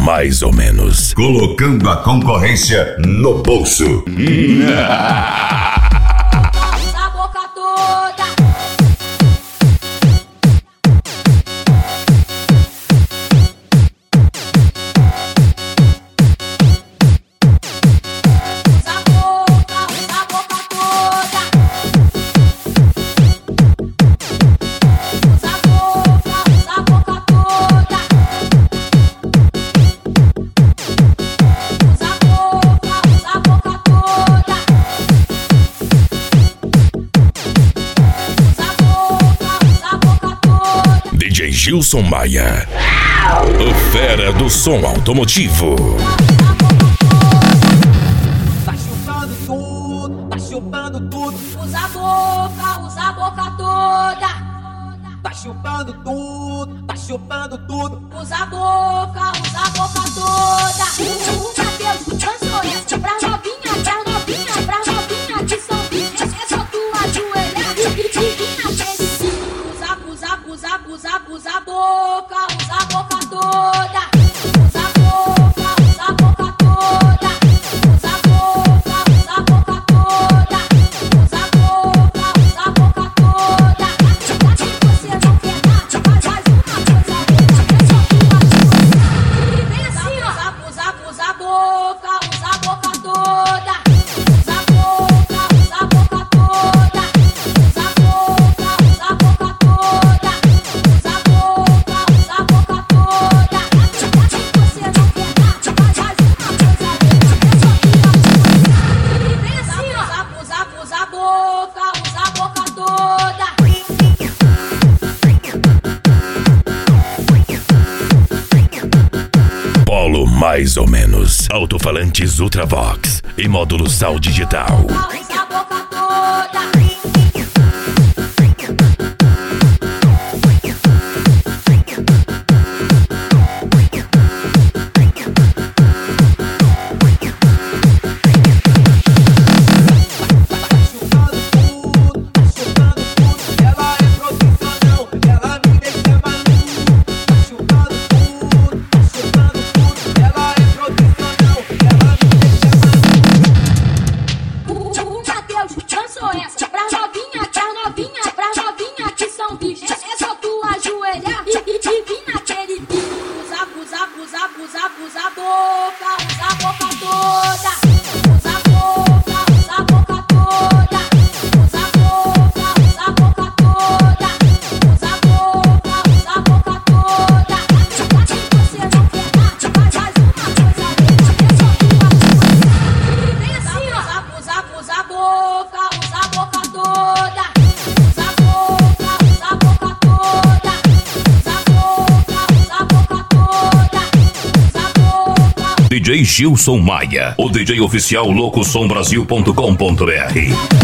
mais ou menos. Colocando a concorrência no bolso. A boca toda. DJ Gilson Maia, o fera do som automotivo. Vai chupando tudo, vai chupando tudo. Usa a boca toda. Vai chupando tudo, vai chupando tudo. Usa a boca toda. Adeus, dançou essa pra novinha, pra novinha de São Vítor. É só tu ajoelhar e divina felicidade. Usa a boca toda. Usa a boca toda. Usa a boca toda. Usa a boca toda. Se você não quer nada, faz uma coisa boa. É só tu ajoelhar. E vem assim, ó. Usa a boca toda. Usa a boca toda. Usa a boca toda. Polo mais ou menos. Alto-falantes Ultravox e módulo Sal Digital. Usa a boca toda. Usa a boca toda. Usa a boca toda. Usa a boca toda. Usa a boca toda. Se você não quer nada, faz uma coisa boa. É só tu ajoelhar. E vem assim, ó. Usa a boca toda. Usa a boca toda. Usa a boca toda. DJ Gilson Maia, o DJ oficial loucoSomBrasil.com.br.